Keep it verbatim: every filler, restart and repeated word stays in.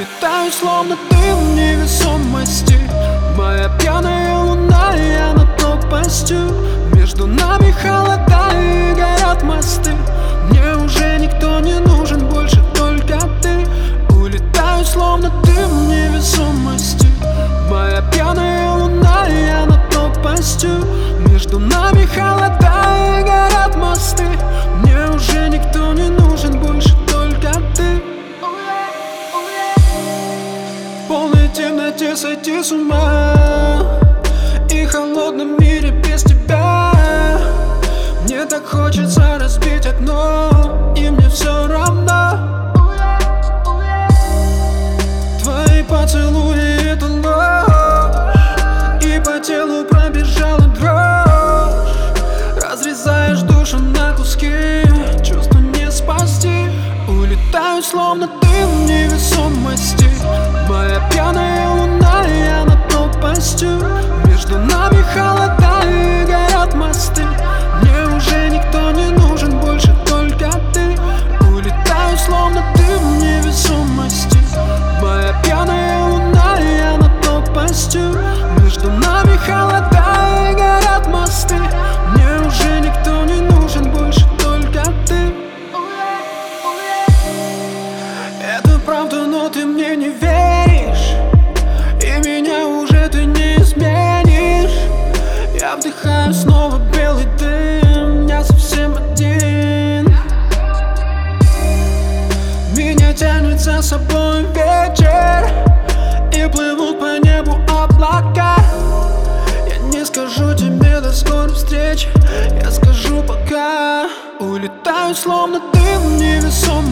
Улетаю, словно ты в невесомости. Моя пьяная луна, я над пропастью. Между нами холода и горят мосты. Мне уже никто не нужен, больше только ты. Улетаю, словно ты в невесомости. Моя пьяная луна, я над пропастью. Между нами холода и горят мосты. Мне уже никто не нужен, больше только ты. В полной темноте сойти с ума и холодном мире без тебя. Мне так хочется разбить окно, и мне все равно. Твои поцелуи — это ложь, и по телу пробежала дрожь. Разрезаешь душу на куски, чувства не спасти. Улетаю, словно ты в невесомости. Моя пьяная луна, я над пропастью. Между нами холода и горят мосты. Мне уже никто не нужен, больше только ты. Улетаю, словно ты в невесомости. Моя пьяная луна, я над пропастью. Между нами холода и горят мосты. Мне уже никто не нужен, больше только ты. Это правда, но ты мне не веришь, и меня уже ты не изменишь. Я вдыхаю снова белый дым, я совсем один. Меня тянет за собой вечер, и плывут по небу облака. Я не скажу тебе до скорой встречи, я скажу пока. Улетаю, словно ты в невесомости.